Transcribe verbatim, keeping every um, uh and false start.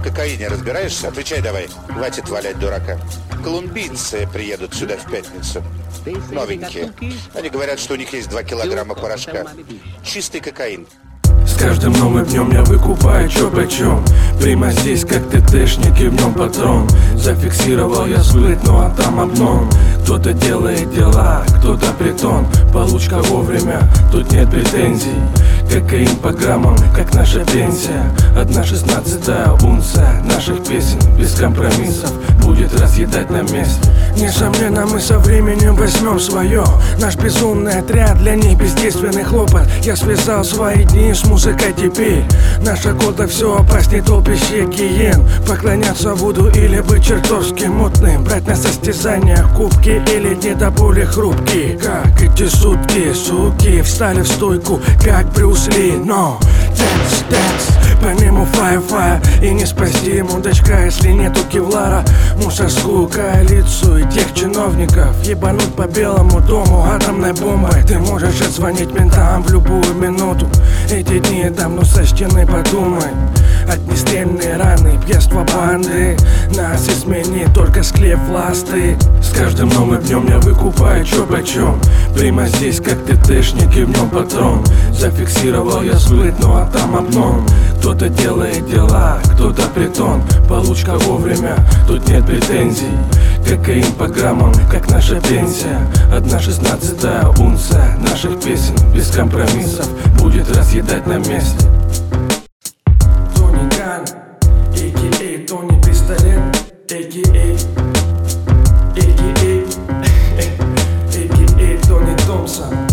В кокаине разбираешься? Отвечай давай. Хватит валять дурака. Колумбийцы приедут сюда в пятницу. Новенькие. Они говорят, что у них есть два килограмма порошка. Чистый кокаин. С каждым новым днем я выкупаю чё почем. Прямо здесь, как ТТшник, и в нем патрон. Зафиксировал я сплыт, ну а там обном. Кто-то делает дела, кто-то притон. Получка вовремя, тут нет претензий. Кокаин под граммом, как наша пенсия. Одна шестнадцатая унция наших песен без компромиссов будет разъедать на месте. Несомненно, мы со временем возьмем свое. Наш безумный отряд, для них бездейственный хлопот. Я связал свои дни с музыкой теперь. Наша года все опаснее толпище гиен. Поклоняться Вуду или быть чертовски мутным. Брать на состязаниях кубки или не до боли хрупкие. Как эти сутки, суки, встали в стойку, как Брюс Ли. Но дэнс, дэнс, по нему фай-фай. И не спасти ему дочка, если нету кевлара. Мусорскую коалицию тех чиновников ебануть по Белому дому атомной бомбой. Ты можешь отзвонить ментам в любую минуту. Эти дни давно сочтены, подумай. Огнестрельные раны, пьянство банды. Нас изменит только склеп власты. С каждым новым днем я выкупаю чё почем. Прямо здесь, как ТТшник, и в нем патрон. Зафиксировал я сплыт, ну а там обман. Кто-то делает дела, кто-то притон. Получка вовремя, тут нет претензий. Кокаин под граммом, как наша пенсия. Одна шестнадцатая унция наших песен без компромиссов будет разъедать на месте. Тони Ган, а.к.а. Тони Пистолет, а.к.а. а.к.а. а.к.а. Тони Томпсон.